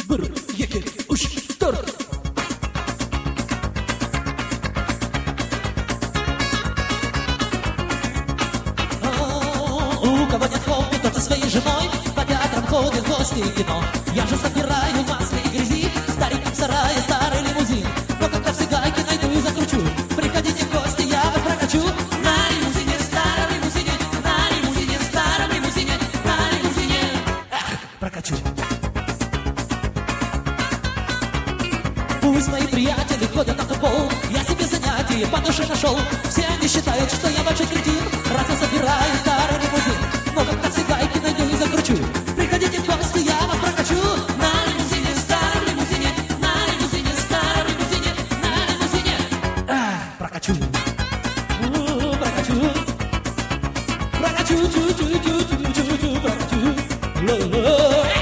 Bir, iki, üç, dört. У кого нет хобби, тот со своей женой по театрам ходит в гости и кино. Я же собираю в масле и грязи стареньком сарае старый лимузин. Но когда все гайки найду и закручу, приходите в гости, я вас прокачу. На лимузине, старом лимузине, на лимузине, старом лимузине, на лимузине. Эх, прокачу. Пусть мои приятели ходят на футбол, я себе занятие по душе нашел. Все они считают, что я большой кретин, раз я собираю старый лимузин. Но когда все гайки найду и закручу, приходите в гости, я вас прокачу. На лимузине, старом лимузине, на лимузине, старом лимузине, на лимузине. Прокачу. Прокачу. Прокачу, прокачу.